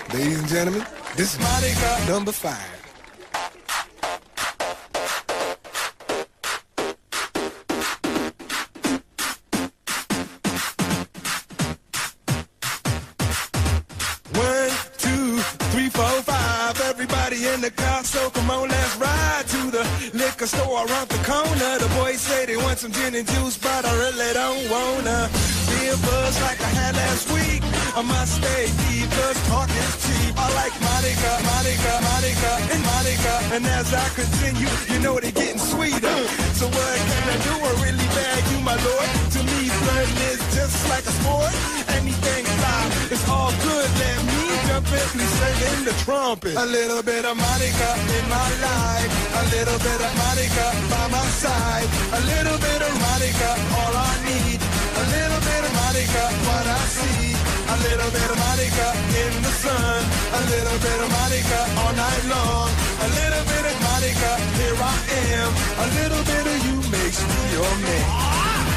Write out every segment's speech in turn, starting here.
Ladies and gentlemen, this is Monica number 5. Everybody in the car, so come on, let's ride to the liquor store around the corner. The boys say they want some gin and juice, but I really don't wanna be a buzz like I had last week. I must stay deep, cause talk is cheap. I like Monica, Monica, Monica, and Monica. And as I continue, you know they're getting sweeter. So what can I do? I really bag you, my lord. To me, flirting is just like a sport. Anything fly, it's all good. Let me jump in, please sing in the trumpet. A little bit of Monica in my life, a little bit of Monica by my side, a little bit of Monica, all I need, a little bit of Monica, what I see, a little bit of Monica in the sun, a little bit of Monica all night long, a little bit of Monica, here I am, a little bit of you makes me your man.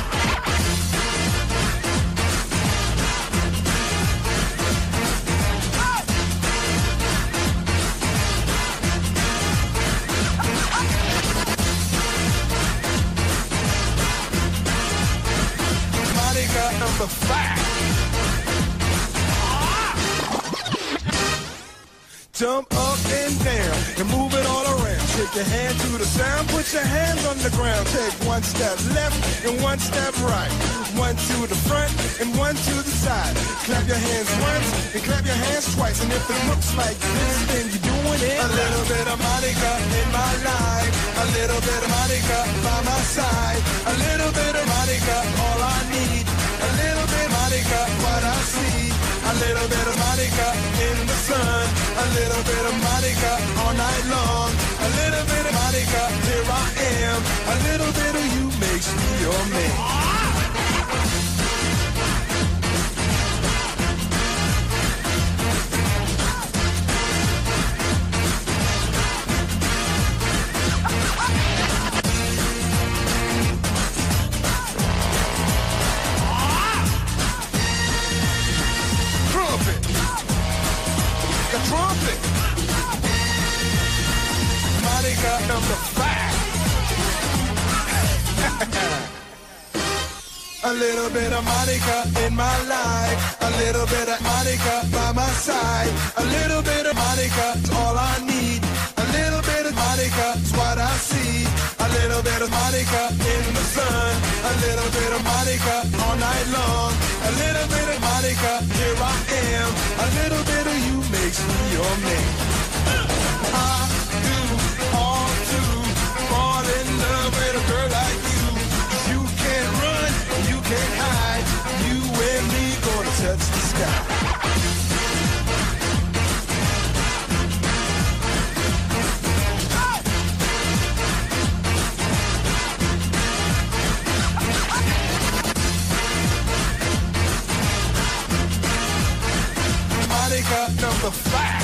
Number 5. Jump up and down and move it all around. Shake your hand to the sound, put your hands on the ground. Take one step left and one step right. One to the front and one to the side. Clap your hands once and clap your hands twice. And if it looks like this, then you're doing it. A little bit of Monica in my life, a little bit of Monica by my side, a little bit of Monica, all I need. A little bit of Monica, what I see. A little bit of Monica in the sun. A little bit of Monica all night long. A little bit of Monica, here I am. A little bit of you makes me your man. Trumpet. Monica number 5. A little bit of Monica in my life, a little bit of Monica by my side, a little bit of Monica is all I need, a little bit of Monica is what I see, a little bit of Monica in the sun, a little bit of Monica all night long, a little bit of Monica, here I am, a little bit of you makes me your man. I do all to fall in love with a girl like you. You can't run, you can't hide. You and me gonna touch the sky. Monica number 5.